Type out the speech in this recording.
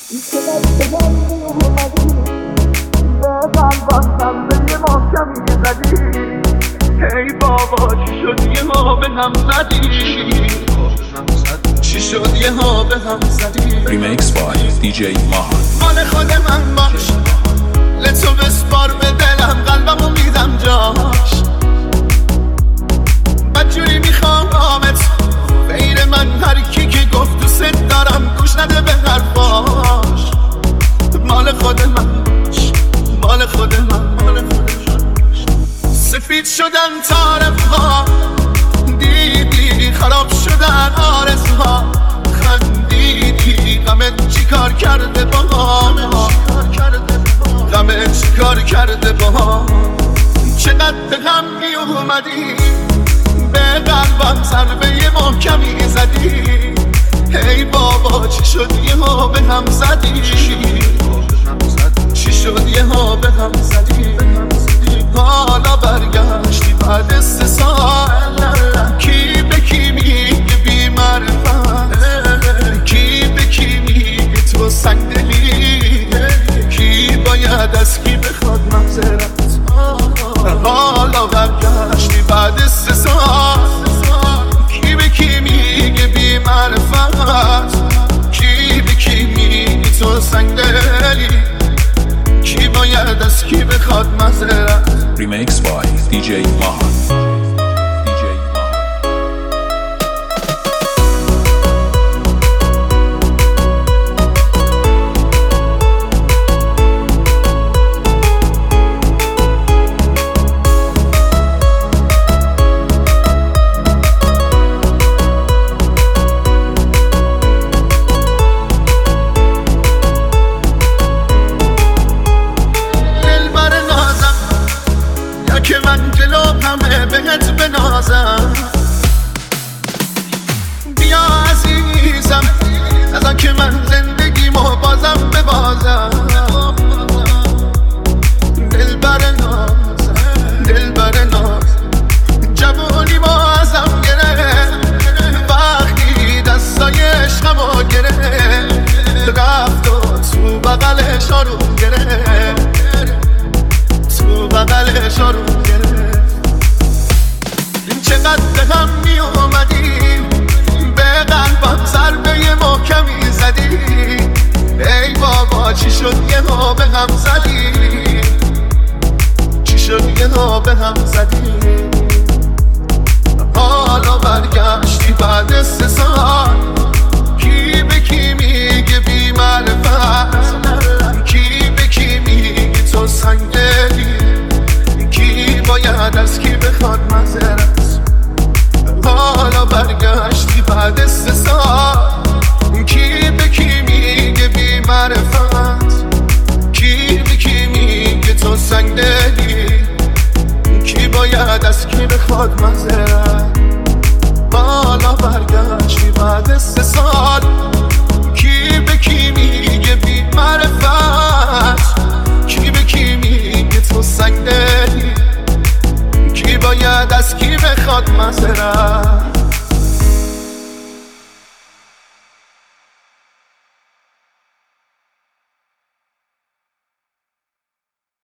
چقدر بگم اومدی به قلبم تنبه محکمی زدی. ای بابا چی شد یه ها به هم زدی؟ چی شد یه ها به هم زدی؟ Remix by DJ Mahan. مال خود من باش، لتو بسپار به دلم، قلبمو میدم جاش. بدجوری میخوام آمت بین من، هر کی که گفت دوست دارم گوش نده به حرفاش. مال خود من باش، مال خود من، مال خود من. سفید شدن طرف‌ها، دیدی خراب شدن آرزوها. خندیدی غمت چی کار کرده با ما، غمت چی کار کرده با ما. چقدر به غم می اومدی، به قلبم ضربه محکمی زدی. ای بابا چی شد یه ها به هم زدی؟ چی شد یه ها به هم زدی؟ حالا برگشتی بعد 3 سال، کی به کی میگه بی معرفت؟ کی به کی میگه تو سنگدلی؟ کی باید از کی بخواد معذرت؟ حالا برگشتی بعد 3 سال، کی به کی میگه بی معرفت؟ کی به کی میگه تو سنگدلی؟ کی باید از کی بخواد معذرت؟ Remix by DJ Mahan. که من جلو همه بهت بنازم. بیا عزیزم ازا که من زندگیمو بازم ببازم. دلبر ناز، دلبر ناز، جوونی ما ازم گرفت وقتی دستای عشقمو گرفت. رفت و تو بغلش آروم گرفت، تو بغلش آروم گرفت. چقدر به هم می اومدی، به قلبم ضربه محکمی زدی. ای بابا چی شد یه ها به هم زدی؟ چی شد یه ها به هم زدی؟ حالا برگشتی بعد 3 سال، کی به کی میگه بی معرفت؟ کی به کی میگه تو سنگدلی؟ کی باید از کی بخواد معذرت؟ حالا برگشتی بعد 3 سال، کی به کی میگه بی معرفت؟ کی به کی میگه تو سنگدلی؟ کی باید از کی بخواد معذرت؟ حالا برگشتی بعد 3 سال، کی به کی میگه بی معرفت؟ کی به کی میگه تو سنگدلی؟ کی باید از کی بخواد معذرت؟